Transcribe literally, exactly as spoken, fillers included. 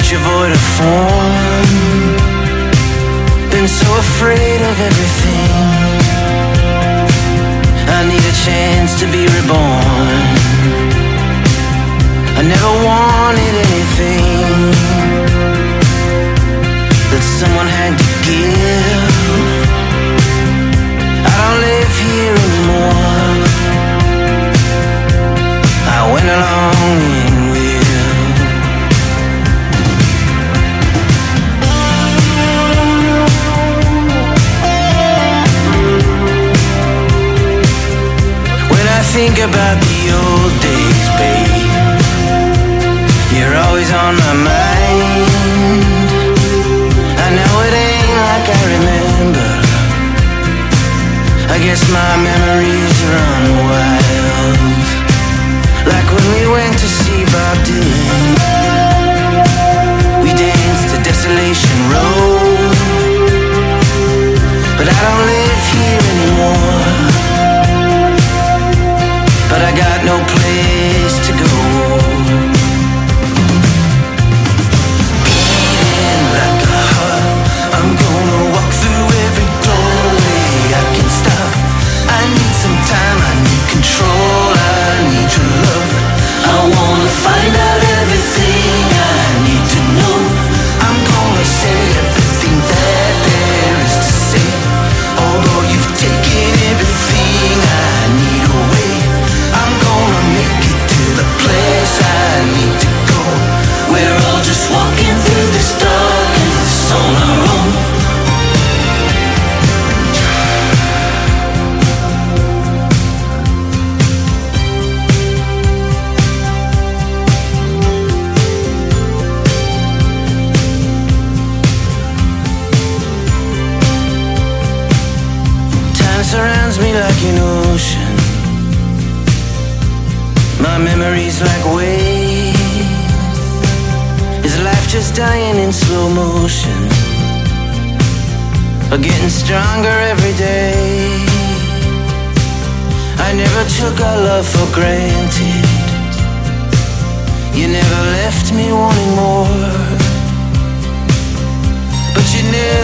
such a void of form. Been so afraid of everything. I need a chance to be reborn. I never wanted anything that someone had to give. I don't live here anymore. I went along in with you. When I think about the old days, babe, you're always on my mind. I know it ain't like I remember. I guess my memories run wild. Like when we went to see Bob Dylan. We danced to Desolation Road. But I don't live here anymore. But I got no place to go. Beating like a heart, I'm gonna walk through every doorway I can stop. I need some time, I need control, I need your love. I wanna find out everything I need to know. I'm gonna say everything that there is to say. Although you've taken everything I need away, I'm gonna make it to the place I need to go. We're all just walking through this darkness on our own. Time surrounds me like an ocean. My memories like waves. Is life just dying in slow motion, or getting stronger every day? I never took our love for granted. You never left me wanting more, but you never